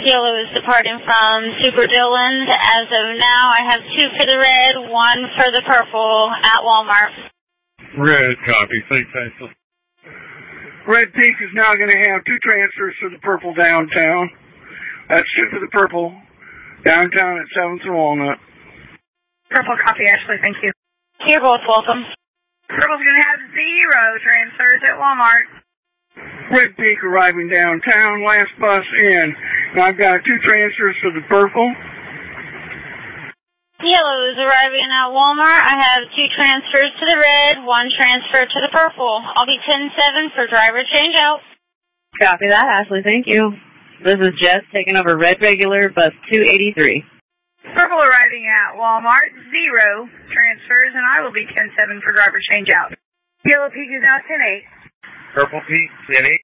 Yellow is departing from Super Dillon's. As of now, I have 2 for the red, 1 for the purple at Walmart. Red copy. Thanks, Hazel. Red Peak is now going to have 2 transfers for the purple downtown. That's 2 for the purple downtown at 7th and Walnut. Purple copy, Ashley. Thank you. You're both welcome. Purple's going to have 0 transfers at Walmart. Red Peak arriving downtown, last bus in. Now I've got 2 transfers for the purple. Yellow is arriving at Walmart. I have 2 transfers to the red, 1 transfer to the purple. I'll be 10-7 for driver change out. Copy that, Ashley. Thank you. This is Jess taking over red regular, bus 283. Purple arriving at Walmart, 0 transfers, and I will be 10-7 for driver change out. Yellow Peak is now 10-8. Purple Peak, 10-8.